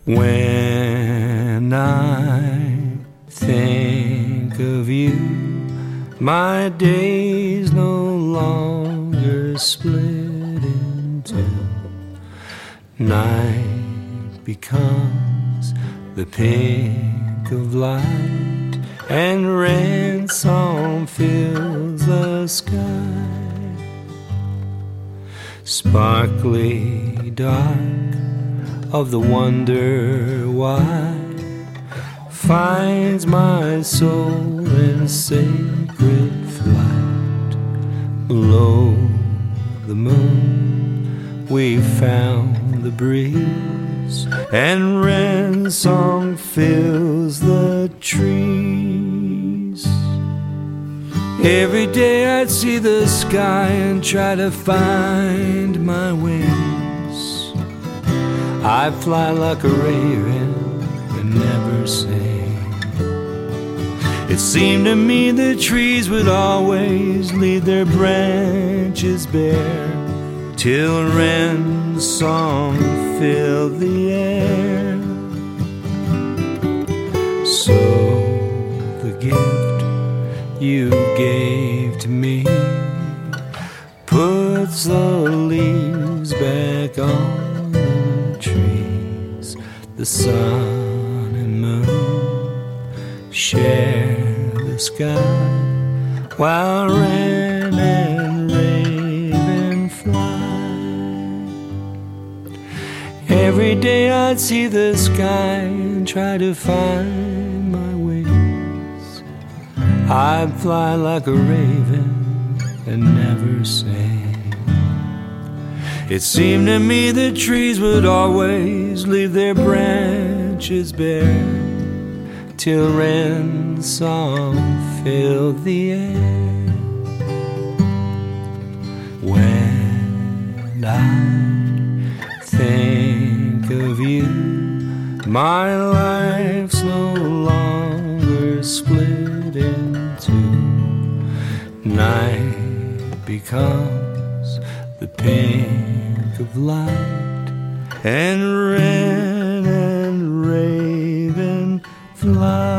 When I think of you, my days no longer split in two. Night becomes the pink of light, and rain song fills the sky. Sparkly dark of the wonder why finds my soul in sacred flight. Below the moon we found the breeze, and wren song fills the trees. Every day I'd see the sky and try to find my wings. I'd fly like a raven and never sing. It seemed to me the trees would always leave their branches bare, till wren's song filled the air. So the gift you gave to me puts the leaves back on the trees. The sun and moon share the sky, while wren and raven fly. Every day I'd see the sky and try to find my wings. I'd fly like a raven and never sing. It seemed to me the trees would always leave their branches bare, till wren's song filled the air. When I think of you, my life's no longer split in two. Night becomes the pink of light, and wren and raven fly.